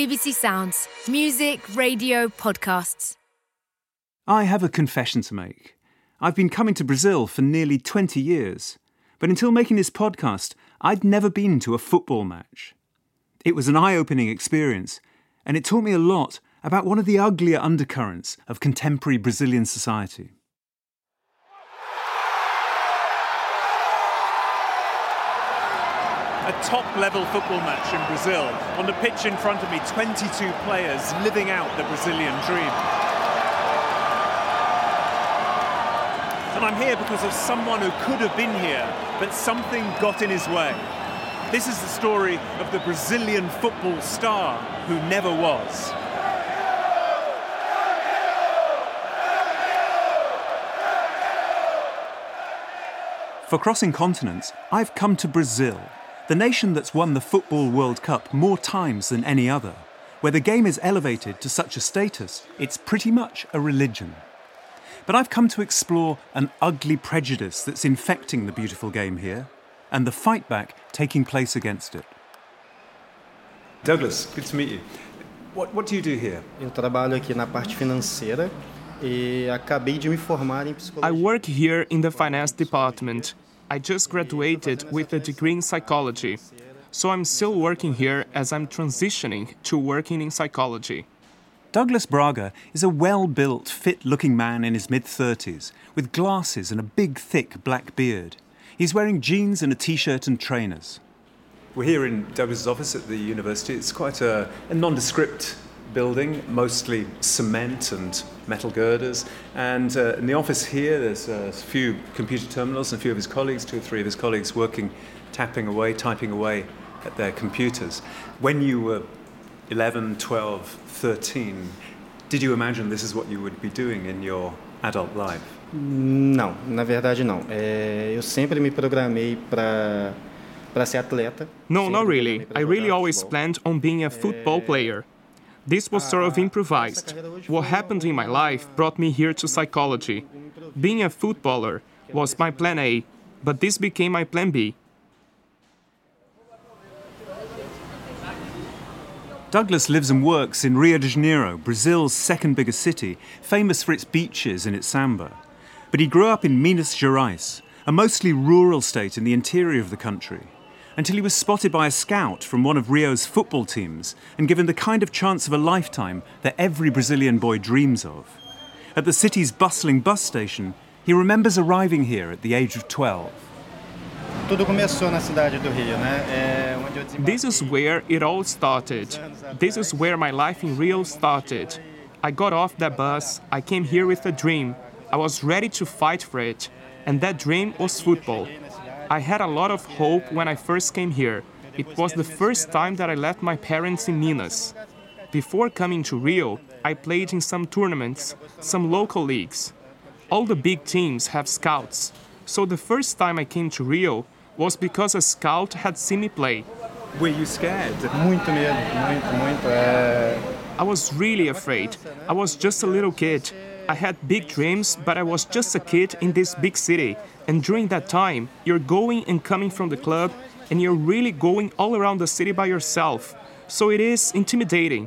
BBC Sounds. Music, radio, podcasts. I have a confession to make. I've been coming to Brazil for nearly 20 years, but until making this podcast, I'd never been to a football match. It was an eye-opening experience, and it taught me a lot about one of the uglier undercurrents of contemporary Brazilian society. A top-level football match in Brazil. On the pitch in front of me, 22 players living out the Brazilian dream. And I'm here because of someone who could have been here, but something got in his way. This is the story of the Brazilian football star who never was. For crossing continents, I've come to Brazil, the nation that's won the Football World Cup more times than any other, where the game is elevated to such a status, it's pretty much a religion. But I've come to explore an ugly prejudice that's infecting the beautiful game here, and the fight back taking place against it. Douglas, good to meet you. What do you do here? Eu trabalho aqui na parte financeira e acabei de me formar em psicologia. I work here in the finance department. I just graduated with a degree in psychology, so I'm still working here as I'm transitioning to working in psychology. Douglas Braga is a well-built, fit-looking man in his mid-30s, with glasses and a big, thick black beard. He's wearing jeans and a t-shirt and trainers. We're here in Douglas's office at the university. It's quite a nondescript building, mostly cement and metal girders. And in the office here, there's a few computer terminals and a few of his colleagues, 2 or 3 of his colleagues working, tapping away, typing away at their computers. When you were 11, 12, 13, did you imagine this is what you would be doing in your adult life? Não, na verdade não. Eu sempre me programei para ser atleta. No, not really. I really always planned on being a football player. This was sort of improvised. What happened in my life brought me here to psychology. Being a footballer was my plan A, but this became my plan B. Douglas lives and works in Rio de Janeiro, Brazil's second biggest city, famous for its beaches and its samba. But he grew up in Minas Gerais, a mostly rural state in the interior of the country, until he was spotted by a scout from one of Rio's football teams and given the kind of chance of a lifetime that every Brazilian boy dreams of. At the city's bustling bus station, he remembers arriving here at the age of 12. Tudo começou na cidade do Rio, né? Onde eu desembarquei. This is where it all started. This is where my life in Rio started. I got off that bus, I came here with a dream. I was ready to fight for it, and that dream was football. I had a lot of hope when I first came here. It was the first time that I left my parents in Minas. Before coming to Rio, I played in some tournaments, some local leagues. All the big teams have scouts, so the first time I came to Rio was because a scout had seen me play. Were you scared? Muito medo, muito. I was really afraid. I was just a little kid. I had big dreams, but I was just a kid in this big city. And during that time, you're going and coming from the club, and you're really going all around the city by yourself. So it is intimidating.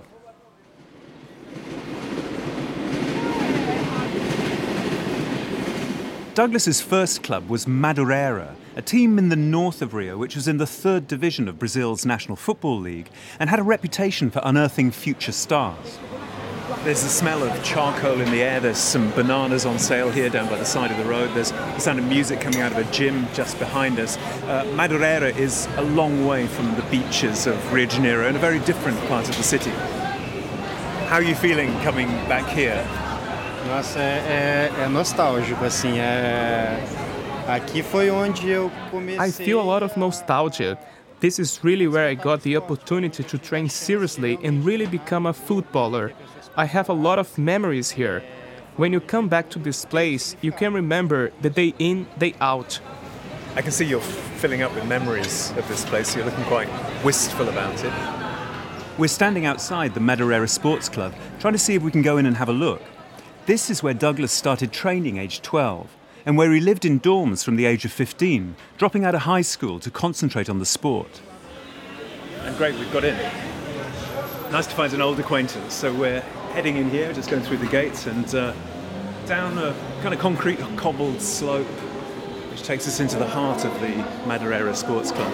Douglas's first club was Madureira, a team in the north of Rio which was in the 3rd division of Brazil's National Football League and had a reputation for unearthing future stars. There's the smell of charcoal in the air. There's some bananas on sale here down by the side of the road. There's the sound of music coming out of a gym just behind us. Madureira is a long way from the beaches of Rio de Janeiro and a very different part of the city. How are you feeling coming back here? Nossa, é nostálgico, assim. Aqui foi onde eu comecei. I feel a lot of nostalgia. This is really where I got the opportunity to train seriously and really become a footballer. I have a lot of memories here. When you come back to this place, you can remember the day in, day out. I can see you're filling up with memories of this place. You're looking quite wistful about it. We're standing outside the Madureira Sports Club, trying to see if we can go in and have a look. This is where Douglas started training aged 12, and where he lived in dorms from the age of 15, dropping out of high school to concentrate on the sport. And great, we've got in. Nice to find an old acquaintance. So we're heading in here, just going through the gates and down a kind of concrete cobbled slope, which takes us into the heart of the Madureira Sports Club.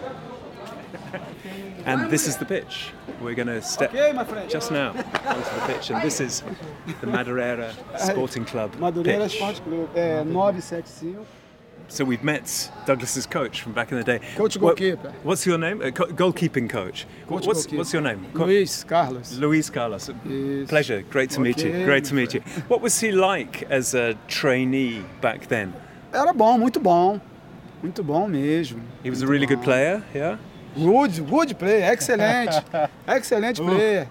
And this is the pitch. We're going to step just now onto the pitch, and this is the Madureira Sporting Club Madureira pitch. Sport Club, 975. So we've met Douglas's coach from back in the day. Coach goalkeeper. What's your name? Goalkeeping coach. What's your name? Luis Carlos. Luis Carlos. Yes. Pleasure. Great to meet you. Great to meet you. What was he like as a trainee back then? Era bom, muito bom. Muito bom mesmo. He was a really good player, yeah? Good player, excellent. Excellent player.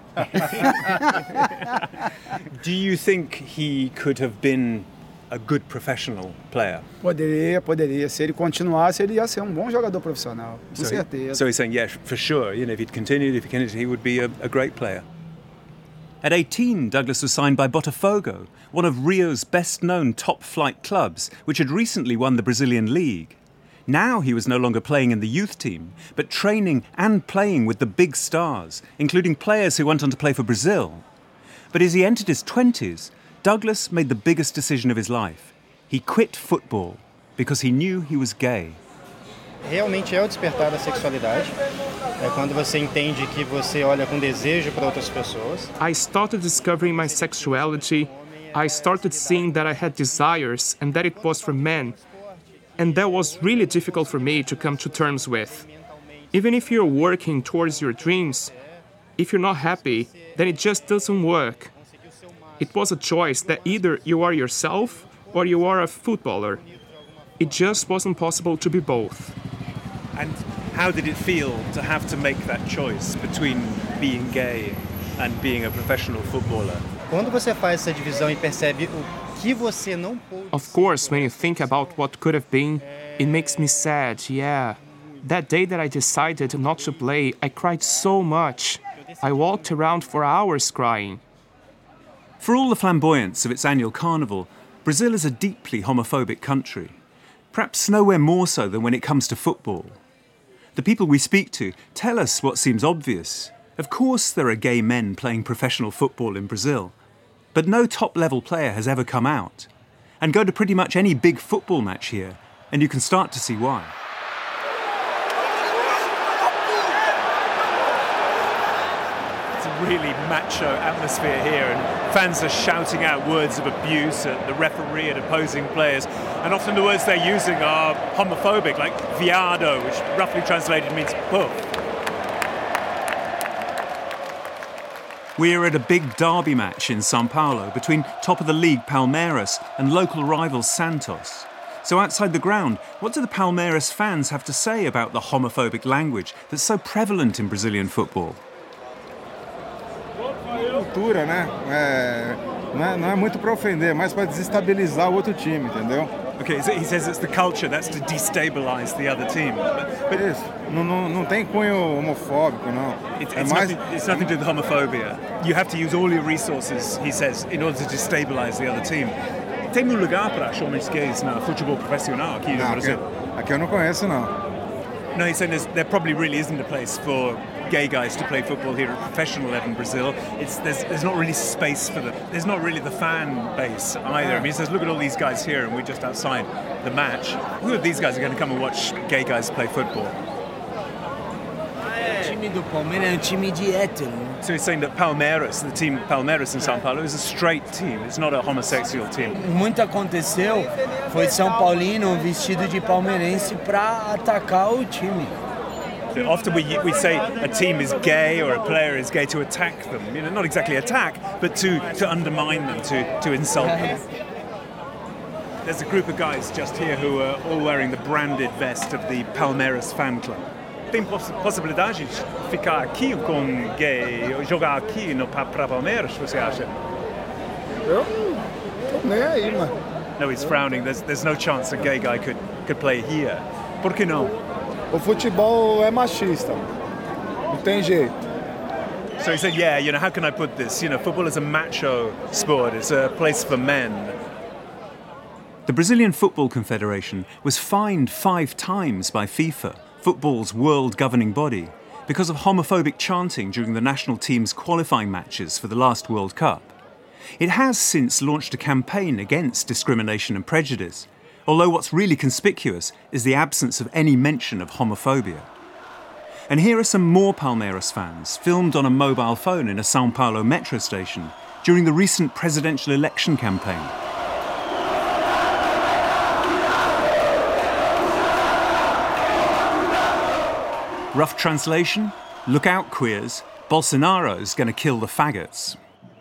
Do you think he could have been a good professional player? Poderia. Se ele continuasse, ele ia ser bom jogador profissional. Com certeza. So he's saying, yeah, for sure. You know, if he continued, he would be a great player. At 18, Douglas was signed by Botafogo, one of Rio's best-known top-flight clubs, which had recently won the Brazilian League. Now he was no longer playing in the youth team, but training and playing with the big stars, including players who went on to play for Brazil. But as he entered his 20s, Douglas made the biggest decision of his life. He quit football because he knew he was gay. Realmente é o despertar da sexualidade. É quando você entende que você olha com desejo para outras pessoas. I started discovering my sexuality. I started seeing that I had desires and that it was for men. And that was really difficult for me to come to terms with. Even if you're working towards your dreams, if you're not happy, then it just doesn't work. It was a choice that either you are yourself or you are a footballer. It just wasn't possible to be both. And how did it feel to have to make that choice between being gay and being a professional footballer? Quando você faz essa divisão e percebe o que você não pôde. Of course, when you think about what could have been, it makes me sad, yeah. That day that I decided not to play, I cried so much. I walked around for hours crying. For all the flamboyance of its annual carnival, Brazil is a deeply homophobic country. Perhaps nowhere more so than when it comes to football. The people we speak to tell us what seems obvious. Of course there are gay men playing professional football in Brazil. But no top-level player has ever come out. And go to pretty much any big football match here, and you can start to see why. It's a really macho atmosphere here, and fans are shouting out words of abuse at the referee and opposing players. And often the words they're using are homophobic, like viado, which roughly translated means poof. We're at a big derby match in São Paulo between top-of-the-league Palmeiras and local rival Santos. So outside the ground, what do the Palmeiras fans have to say about the homophobic language that's so prevalent in Brazilian football? Cultura, né? Não é muito para ofender, mas para desestabilizar o outro time, entendeu? Okay, so he says it's the culture, that's to destabilise the other team. But isso, não tem cunho homofóbico, não. It's nothing to do with homophobia. You have to use all your resources, he says, in order to destabilise the other team. Tem lugar para homens gays no futebol profissional aqui no Brasil? Aqui eu não conheço, não. No, he's saying there probably really isn't a place for gay guys to play football here at professional level in Brazil. There's not really space for them. There's not really the fan base either. I mean, he says, look at all these guys here, and we're just outside the match. Who are these guys who are going to come and watch gay guys play football? O time do Palmeiras é time de hétero. So he's saying that Palmeiras, the team Palmeiras in São Paulo, is a straight team. It's not a homosexual team. Muito aconteceu, foi São Paulino vestido de palmeirense para atacar o time. Often we say a team is gay or a player is gay to attack them. You know, not exactly attack, but to undermine them, to insult them. There's a group of guys just here who are all wearing the branded vest of the Palmeiras fan club. Tem possibilidade de ficar aqui com gay, jogar aqui para Palmeiras, você acha? Eu não tô nem aí, mano. No, he's frowning. There's no chance a gay guy could play here. Por que não? O futebol é machista. Não tem jeito. So he said, yeah, you know, how can I put this? You know, football is a macho sport. It's a place for men. The Brazilian Football Confederation was fined 5 times by FIFA, football's world governing body, because of homophobic chanting during the national team's qualifying matches for the last World Cup. It has since launched a campaign against discrimination and prejudice, although what's really conspicuous is the absence of any mention of homophobia. And here are some more Palmeiras fans, filmed on a mobile phone in a São Paulo metro station during the recent presidential election campaign. Rough translation: look out, queers, Bolsonaro's going to kill the faggots.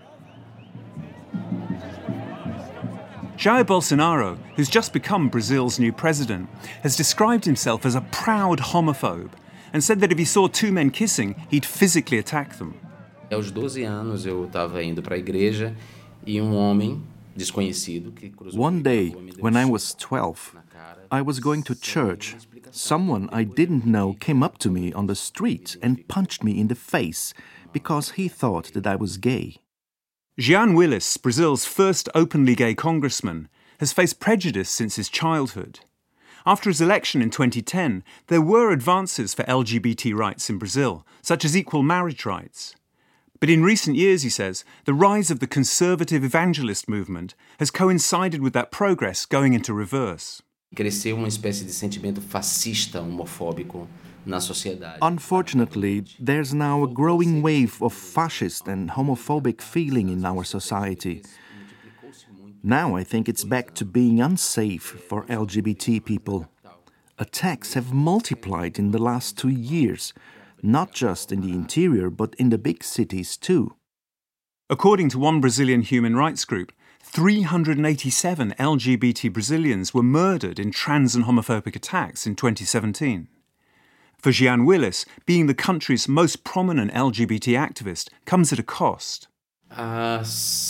Jair Bolsonaro, who's just become Brazil's new president, has described himself as a proud homophobe and said that if he saw two men kissing, he'd physically attack them. Aos 12 anos eu estava indo para a igreja e homem desconhecido que cruzou. One day, when I was 12, I was going to church. Someone I didn't know came up to me on the street and punched me in the face because he thought that I was gay. Jean Willis, Brazil's first openly gay congressman, has faced prejudice since his childhood. After his election in 2010, there were advances for LGBT rights in Brazil, such as equal marriage rights. But in recent years, he says, the rise of the conservative evangelist movement has coincided with that progress going into reverse. Cresceu uma espécie de sentimento fascista, homofóbico na sociedade. Unfortunately, there's now a growing wave of fascist and homophobic feeling in our society. Now I think it's back to being unsafe for LGBT people. Attacks have multiplied in the last 2 years, not just in the interior, but in the big cities too. According to one Brazilian human rights group, 387 LGBT Brazilians were murdered in trans and homophobic attacks in 2017. For Jean Willis, being the country's most prominent LGBT activist comes at a cost. Há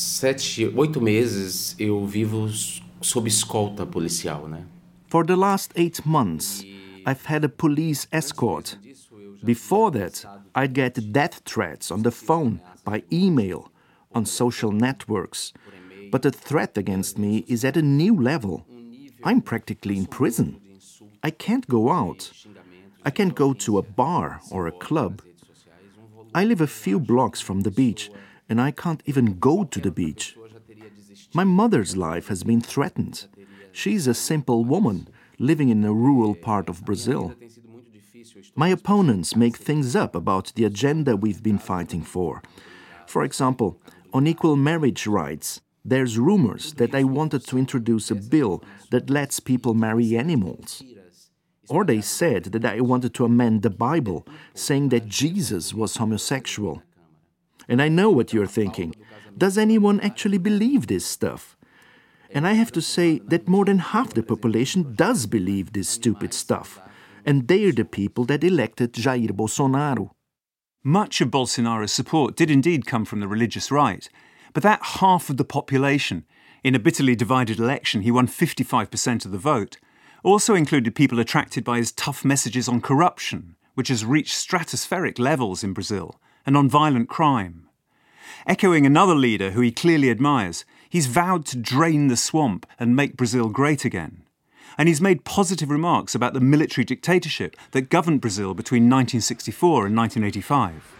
8 meses eu vivo sob escolta policial, né? For the last 8 months, I've had a police escort. Before that, I'd get death threats on the phone, by email, on social networks. But the threat against me is at a new level. I'm practically in prison. I can't go out. I can't go to a bar or a club. I live a few blocks from the beach, and I can't even go to the beach. My mother's life has been threatened. She's a simple woman living in a rural part of Brazil. My opponents make things up about the agenda we've been fighting for. For example, on equal marriage rights, there's rumors that I wanted to introduce a bill that lets people marry animals. Or they said that I wanted to amend the Bible, saying that Jesus was homosexual. And I know what you're thinking. Does anyone actually believe this stuff? And I have to say that more than half the population does believe this stupid stuff. And they're the people that elected Jair Bolsonaro. Much of Bolsonaro's support did indeed come from the religious right, but that half of the population, in a bitterly divided election he won 55% of the vote, also included people attracted by his tough messages on corruption, which has reached stratospheric levels in Brazil, and on violent crime. Echoing another leader who he clearly admires, he's vowed to drain the swamp and make Brazil great again. And he's made positive remarks about the military dictatorship that governed Brazil between 1964 and 1985.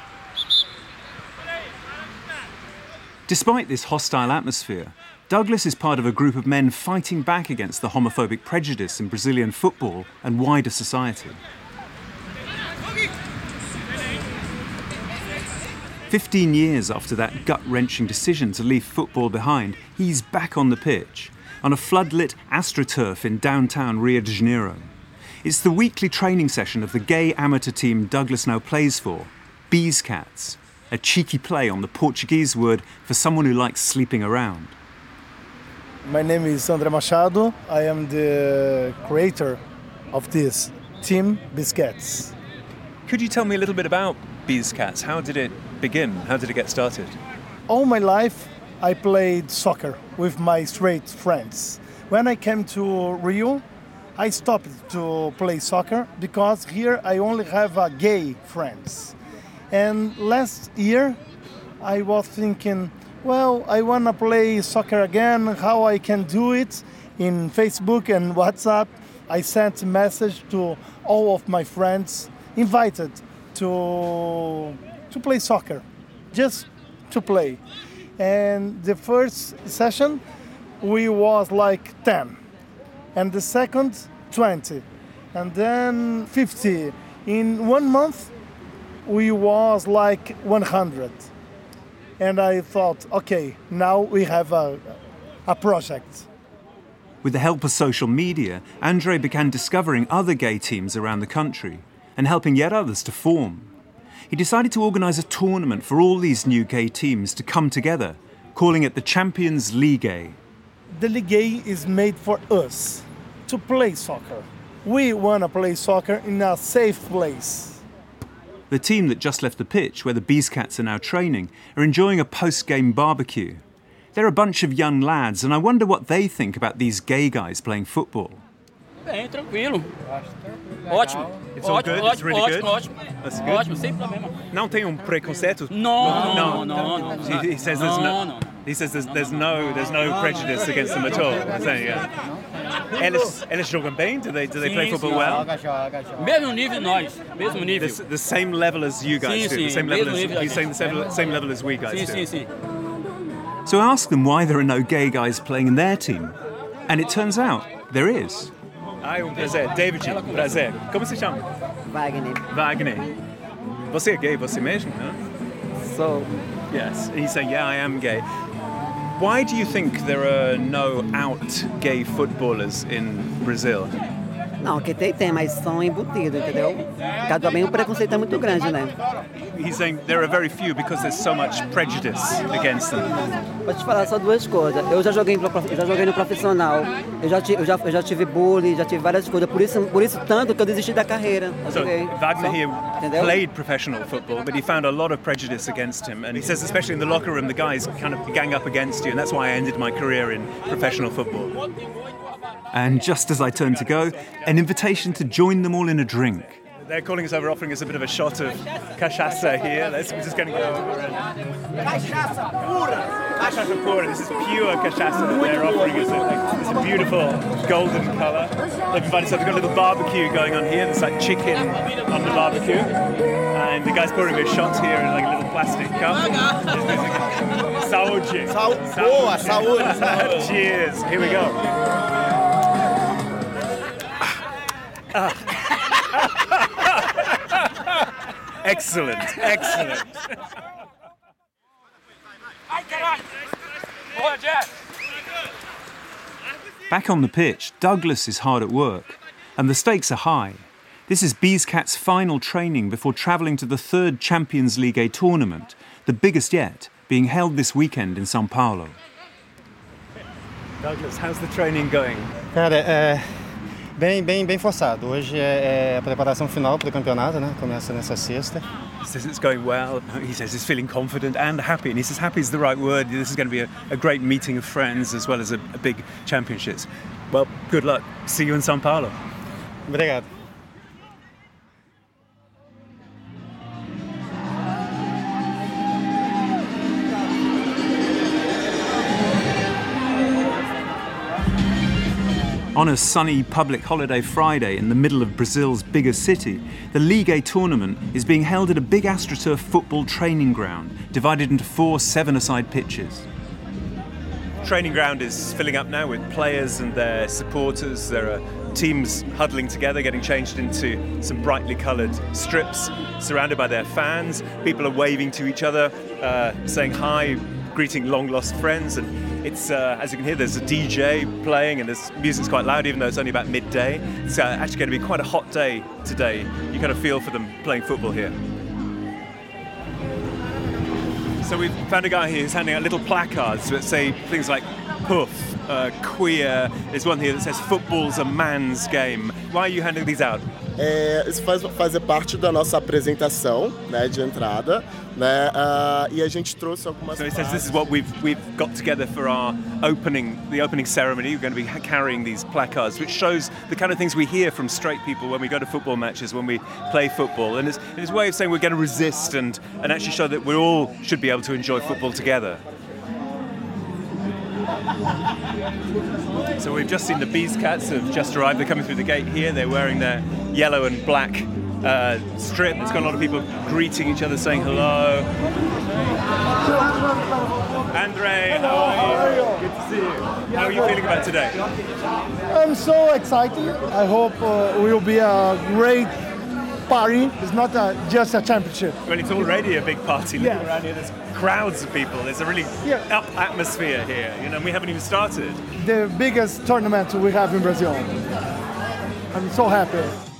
Despite this hostile atmosphere, Douglas is part of a group of men fighting back against the homophobic prejudice in Brazilian football and wider society. 15 years after that gut-wrenching decision to leave football behind, he's back on the pitch, on a floodlit AstroTurf in downtown Rio de Janeiro. It's the weekly training session of the gay amateur team Douglas now plays for, Beescats, a cheeky play on the Portuguese word for someone who likes sleeping around. My name is André Machado. I am the creator of this team, Beescats. Could you tell me a little bit about Beescats? How did it begin? How did it get started? All my life, I played soccer with my straight friends. When I came to Rio, I stopped to play soccer because here I only have gay friends. And last year, I was thinking, well, I want to play soccer again, how I can do it. In Facebook and WhatsApp, I sent a message to all of my friends, invited to play soccer, just to play. And the first session, we was like 10, and the second 20, and then 50. In 1 month, we was like 100. And I thought, okay, now we have a project. With the help of social media, Andre began discovering other gay teams around the country and helping yet others to form. He decided to organise a tournament for all these new gay teams to come together, calling it the Champions League. The League is made for us to play soccer. We want to play soccer in a safe place. The team that just left the pitch, where the Beastcats are now training, are enjoying a post-game barbecue. They're a bunch of young lads, and I wonder what they think about these gay guys playing football. Bem, tranquilo. Ótimo. It's all good? It's really good? Ótimo. That's good. Ótimo, sem problema. Não tem preconceito? No. He says there's no. He says there's no prejudice against them at all. Eles jogam bem? Do they play football well? Mesmo nível nós, mesmo nível. The same level as you guys do. Sim, The same level as nível he's saying the same level as we guys do. Sim. So I asked them why there are no gay guys playing in their team, and it turns out there is. Prazer, David, prazer. Como se chama? Wagner. Você é gay, você mesmo, né? So, yes. He's saying, yeah, I am gay. Why do you think there are no out gay footballers in Brazil? não, que tem, mas são embutidos, entendeu? Cada bem o preconceito é muito grande, né? He's saying there are very few because there's so much prejudice against them. Vou te falar só duas coisas. Eu já joguei no profissional, eu já tive bullying, já tive várias coisas. Por isso tanto que eu desisti da carreira. So Wagner here played professional football, but he found a lot of prejudice against him. And he says, especially in the locker room, the guys kind of gang up against you, and that's why I ended my career in professional football. And just as I turned to go, an invitation to join them all in a drink. They're calling us over, offering us a bit of a shot of cachaça here. We're just going to go over and... Cachaça pura! Cachaça pura. This is pure cachaça that they're offering us. It's a beautiful golden colour. They've invited us over. They've got a little barbecue going on here. There's like chicken on the barbecue. And the guy's pouring me a shot here in like a little plastic cup. Saúde. Boa, saúde. Cheers. Here we go. Excellent. Back on the pitch, Douglas is hard at work, and the stakes are high. This is Beastcats' final training before travelling to the third Champions League tournament, the biggest yet, being held this weekend in São Paulo. Douglas, how's the training going? Cara, bem forçado. Hoje é a preparação final para o campeonato, né? Começa nessa sexta. He says it's going well. He says he's feeling confident and happy. And he says happy is the right word. This is going to be a great meeting of friends as well as a big championships. Well, good luck. See you in São Paulo. Obrigado. On a sunny public holiday Friday in the middle of Brazil's biggest city, the Ligue A tournament is being held at a big AstroTurf football training ground, divided into 4 7-a-side pitches. Training ground is filling up now with players and their supporters. There are teams huddling together, getting changed into some brightly coloured strips, surrounded by their fans. People are waving to each other, saying hi, greeting long-lost friends, and it's, as you can hear, there's a DJ playing and this music's quite loud, even though it's only about midday. It's actually going to be quite a hot day today. You kind of feel for them playing football here. So we've found a guy here who's handing out little placards that say things like poof, queer. There's one here that says football's a man's game. Why are you handing these out? Isso faz parte da nossa apresentação, né, de entrada, né, e a gente trouxe algumas. So it says this is what we've got together for our the opening ceremony. We're going to be carrying these placards, which shows the kind of things we hear from straight people when we go to football matches, when we play football, and it's a way of saying we're going to resist and actually show that we all should be able to enjoy football together. So we've just seen the Beastcats have just arrived. They're coming through the gate here. They're wearing their yellow and black strip. It's got a lot of people greeting each other, saying hello. Andre, how are you? Good to see you. How are you feeling about today? I'm so excited. I hope it will be a great party. It's not just a championship. Well, it's already a big party. Look around here, there's crowds of people. There's a really up atmosphere here, and we haven't even started. The biggest tournament we have in Brazil. I'm so happy.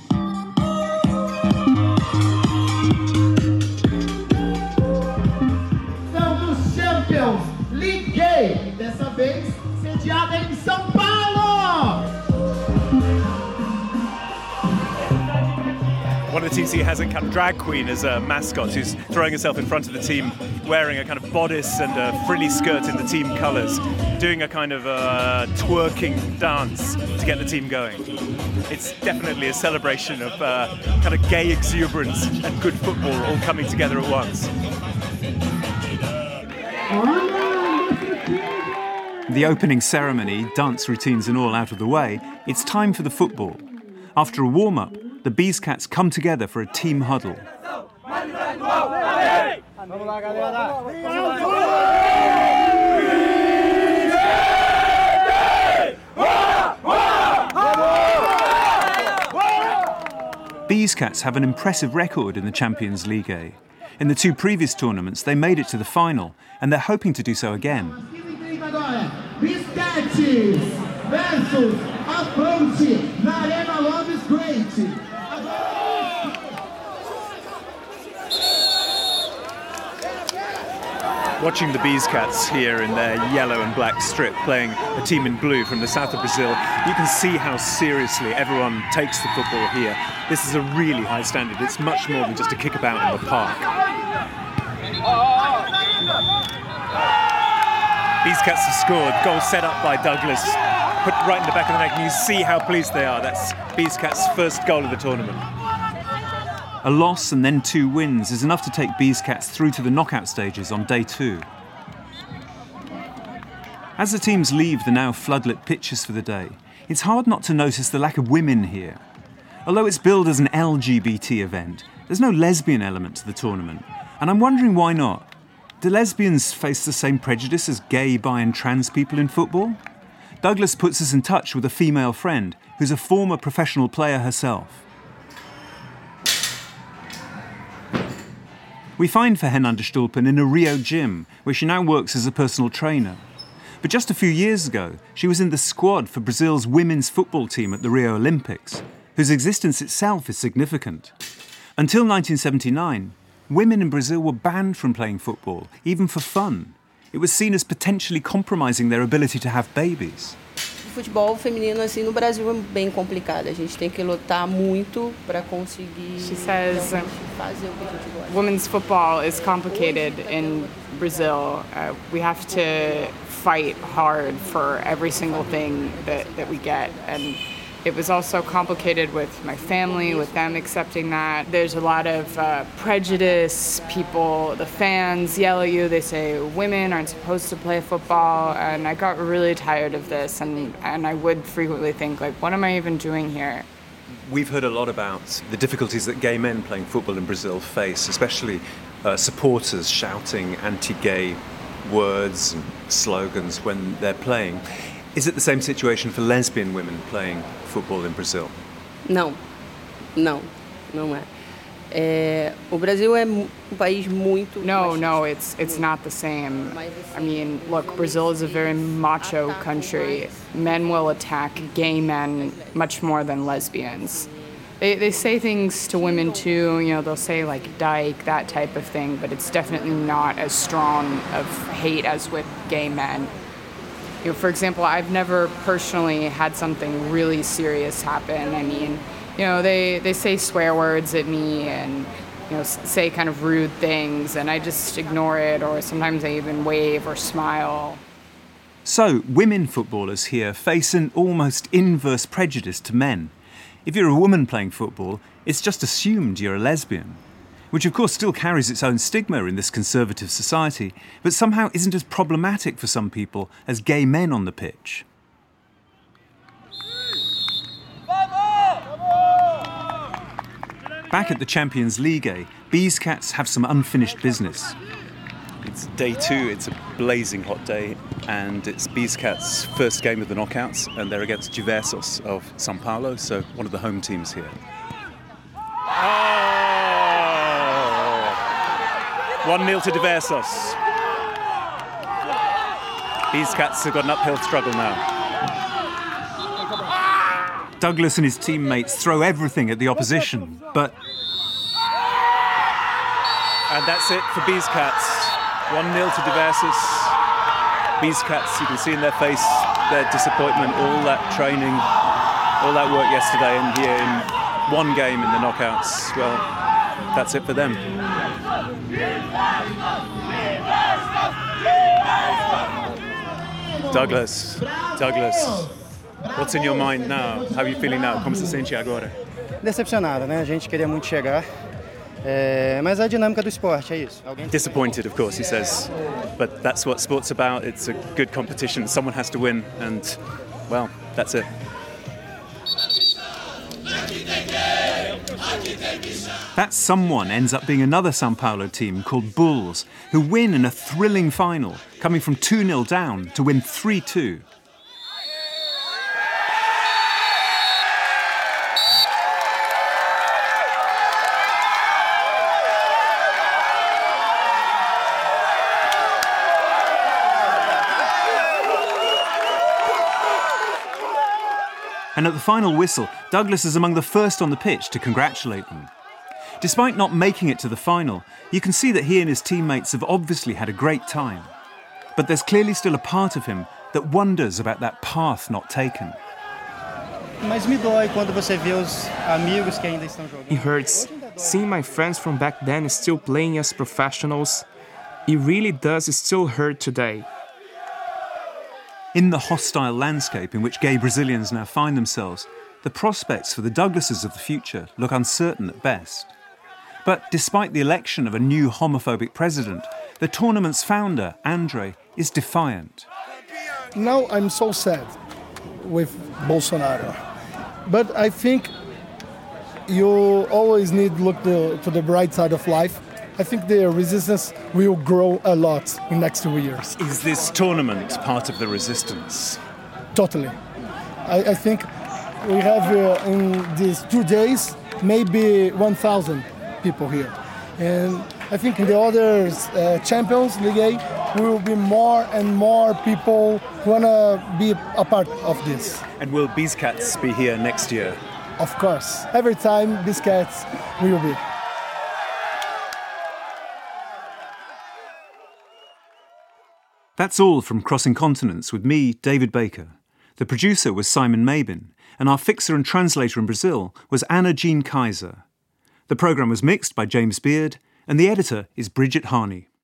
Champions League Gay, dessa vez sediada em São Paulo. One of the teams here has a kind of drag queen as a mascot who's throwing herself in front of the team wearing a kind of bodice and a frilly skirt in the team colours, doing a kind of twerking dance to get the team going. It's definitely a celebration of kind of gay exuberance and good football all coming together at once. The opening ceremony, dance routines and all out of the way, it's time for the football. After a warm-up, the Bees-Cats come together for a team huddle. Bees-Cats have an impressive record in the Champions League A. In the two previous tournaments, they made it to the final, and they're hoping to do so again. Bees-Cats versus Approach na Arena Love is Great. Watching the Bees-Cats here in their yellow and black strip playing a team in blue from the south of Brazil, you can see how seriously everyone takes the football here. This is a really high standard. It's much more than just a kickabout in the park. Bees-Cats have scored. Goal set up by Douglas, put right in the back of the net, and you see how pleased they are. That's Bees-Cats' first goal of the tournament. A loss and then 2 wins is enough to take Bees-Cats through to the knockout stages on day 2. As the teams leave the now floodlit pitches for the day, it's hard not to notice the lack of women here. Although it's billed as an LGBT event, there's no lesbian element to the tournament, and I'm wondering why not. Do lesbians face the same prejudice as gay, bi and trans people in football? Douglas puts us in touch with a female friend who's a former professional player herself. We find Fernanda Stulpen in a Rio gym, where she now works as a personal trainer. But just a few years ago, she was in the squad for Brazil's women's football team at the Rio Olympics, whose existence itself is significant. Until 1979, women in Brazil were banned from playing football, even for fun. It was seen as potentially compromising their ability to have babies. O futebol feminino assim no Brasil é bem complicado. A gente tem que lutar muito para conseguir fazer o que a gente gosta. Women's football is complicated in Brazil. We have to fight hard for every single thing that we get, and it was also complicated with my family, with them accepting that. There's a lot of prejudice. People, the fans yell at you. They say women aren't supposed to play football, and I got really tired of this, and I would frequently think, like, what am I even doing here? We've heard a lot about the difficulties that gay men playing football in Brazil face, especially supporters shouting anti-gay words and slogans when they're playing. Is it the same situation for lesbian women playing football in Brazil? Não é. O Brasil é país muito. No, it's not the same. I mean, look, Brazil is a very macho country. Men will attack gay men much more than lesbians. They say things to women too, they'll say like dyke, that type of thing, but it's definitely not as strong of hate as with gay men. For example, I've never personally had something really serious happen. I mean, they say swear words at me and, say kind of rude things, and I just ignore it, or sometimes I even wave or smile. So, women footballers here face an almost inverse prejudice to men. If you're a woman playing football, it's just assumed you're a lesbian, which of course still carries its own stigma in this conservative society, but somehow isn't as problematic for some people as gay men on the pitch. Back at the Champions League, Beescats have some unfinished business. It's day 2, it's a blazing hot day, and it's Beescats' first game of the knockouts, and they're against Diversos of São Paulo, so one of the home teams here. Oh! 1-0 to Diversos. Beescats have got an uphill struggle now. Douglas and his teammates throw everything at the opposition, but... And that's it for Beescats. 1-0 to Diversos. Beescats, you can see in their face their disappointment, all that training, all that work yesterday, and here in one game in the knockouts, well, that's it for them. Douglas, what's in your mind now? How are you feeling now? Como se sente agora? Decepcionado, né? A gente queria muito chegar. Mas a dinâmica do esporte, é isso. Disappointed, of course, he says. But that's what sport's about. It's a good competition. Someone has to win, and, well, that's it. That someone ends up being another São Paulo team called Bulls, who win in a thrilling final, coming from 2-0 down to win 3-2. And at the final whistle, Douglas is among the first on the pitch to congratulate them. Despite not making it to the final, you can see that he and his teammates have obviously had a great time. But there's clearly still a part of him that wonders about that path not taken. It hurts. Seeing my friends from back then still playing as professionals, it really does still hurt today. In the hostile landscape in which gay Brazilians now find themselves, the prospects for the Douglases of the future look uncertain at best. But despite the election of a new homophobic president, the tournament's founder, Andre, is defiant. Now I'm so sad with Bolsonaro. But I think you always need to look to the bright side of life. I think the resistance will grow a lot in the next 2 years. Is this tournament part of the resistance? Totally. I think we have in these 2 days maybe 1,000 people here. And I think in the other Champions League will be more and more people who want to be a part of this. And will Beescats be here next year? Of course. Every time Beescats will be. That's all from Crossing Continents with me, David Baker. The producer was Simon Mabin, and our fixer and translator in Brazil was Anna Jean Kaiser. The programme was mixed by James Beard, and the editor is Bridget Harney.